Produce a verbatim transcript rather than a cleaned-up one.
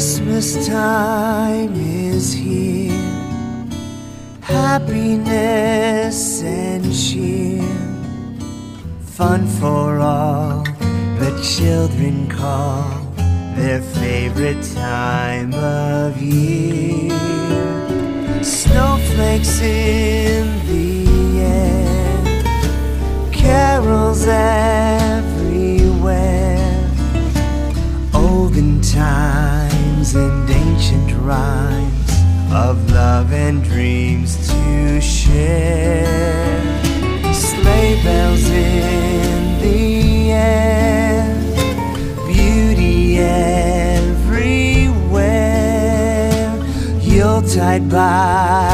Christmas time is here, happiness and cheer, fun for all the children call their favorite time of year. Snowflakes in the air, carols everywhere, olden times and ancient rhymes of love and dreams to share. Sleigh bells in the air, beauty everywhere, Yuletide by